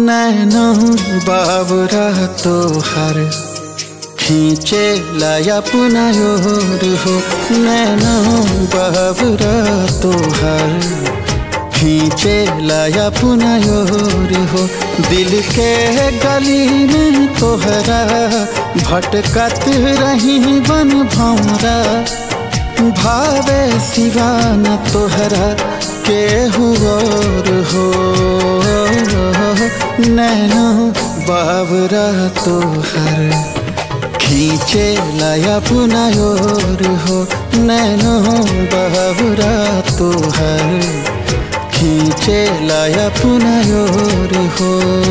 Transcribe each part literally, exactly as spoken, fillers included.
नैनो बाबरा तोहर खींचे लाया पुनायोर हो। नैनो बाबरा तोहर खींचे लाया पुनायोर हो। दिल के गली में तोहरा भटकत रही बन भौरा। भावे सिवा न तोहरा के हुओर हो। नैनो बाबरा तोहर खींचे लाया पुनायोर हो। नैनो बाबरा तोहर खींचे लाया पुनायोर हो।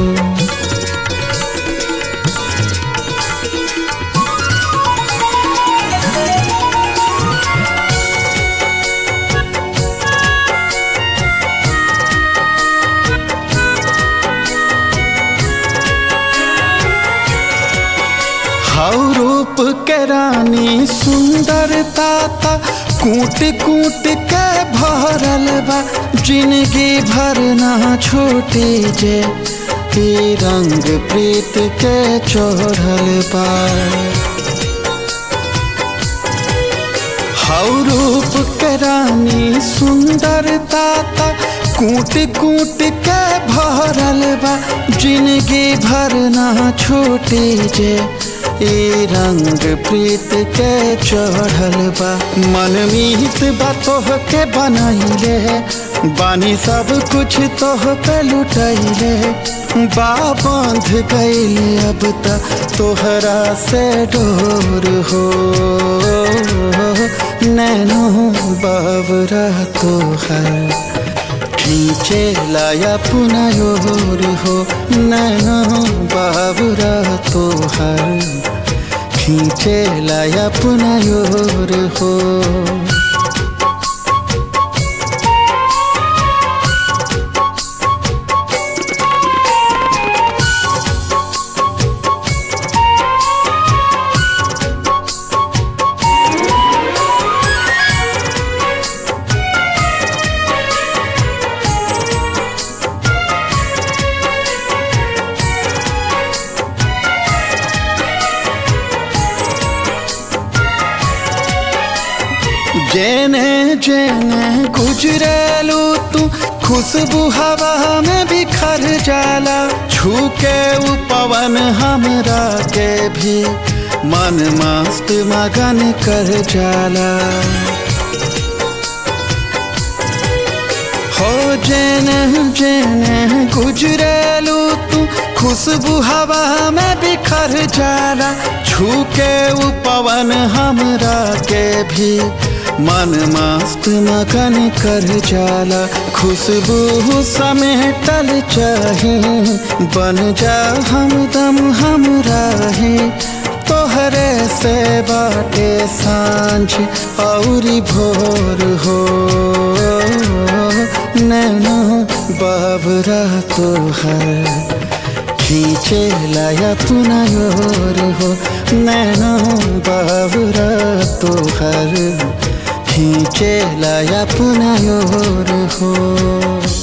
हाउ रूप के रानी सुंदरता ता कूट कूट के भरल बा। जिंदगी भर ना छूटे जे ई रंग प्रीत के चढ़ल बा। हाउ रूप के रानी सुंदरता ता कूट कूट के भरल बा। जिंदगी भर ना छूटे जे ई रंग प्रीत के चढ़ल बा। मन मीत बा तोह के बनैले बानी सब कुछ तोह पे लुटैले। बा बांध गईले अब त तोहरा से डोर हो। नैनो बाबरा तोहर खींचे लाया पुनायोर हो। नैनो बाबरा तोहर खींचे लाया पुनायोर हो। जेने जेने गुजरेलू तू खुशबू हवा में बिखर जाला। छू के उ पवन हमरा के भी मन मस्त मगन कर जाला। हो जेने जेने गुजरेलू तू खुशबू हवा में बिखर जाला। छू के उ पवन हमरा के भी मन मस्त मगन कर जाला। खुशबू समेटल चाही बन जा हमदम हमरा ही। तोहरे से बाटे सांझ औरी भोर हो। नैनो बाबरा तोहर खींचे लाया पुनायोर हो। नैनो बाबरा तोहर खींचे लाया पुनायोर हो।